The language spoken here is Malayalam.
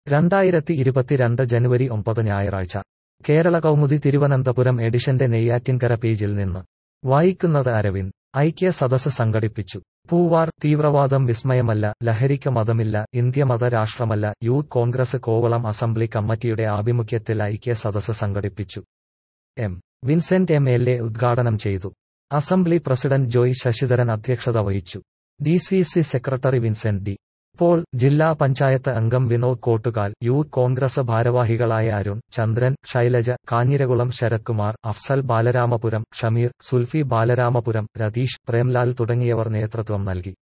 2022 ജനുവരി 9 ഞായറാഴ്ച കേരള കൗമുദി തിരുവനന്തപുരം എഡിഷന്റെ നെയ്യാറ്റിൻകര പേജിൽ നിന്ന് വായിക്കുന്നത് അരവിന്ദ്. ഐക്യ സദസ് സംഘടിപ്പിച്ചു. പൂവാർ. തീവ്രവാദം വിസ്മയമല്ല, ലഹരിക്ക് മതമില്ല, ഇന്ത്യ മതരാഷ്ട്രമല്ല. യൂത്ത് കോൺഗ്രസ് കോവളം അസംബ്ലി കമ്മിറ്റിയുടെ ആഭിമുഖ്യത്തിൽ ഐക്യ സദസ് സംഘടിപ്പിച്ചു. എം. Vincent MLA. ഉദ്ഘാടനം ചെയ്തു. അസംബ്ലി പ്രസിഡന്റ് ജോയ് ശശിധരൻ അധ്യക്ഷത വഹിച്ചു. DCC secretary Vincent D. Paul, ജില്ലാ പഞ്ചായത്ത് അംഗം വിനോദ് കോട്ടുകാൽ, യൂത്ത് കോൺഗ്രസ് ഭാരവാഹികളായ അരുൺ, ചന്ദ്രൻ, ശൈലജ, കാഞ്ഞിരകുളം ശരത്കുമാർ, അഫ്സൽ ബാലരാമപുരം, ഷമീർ, സുൽഫി ബാലരാമപുരം, രതീഷ്, പ്രേംലാൽ തുടങ്ങിയവർ നേതൃത്വം നൽകി.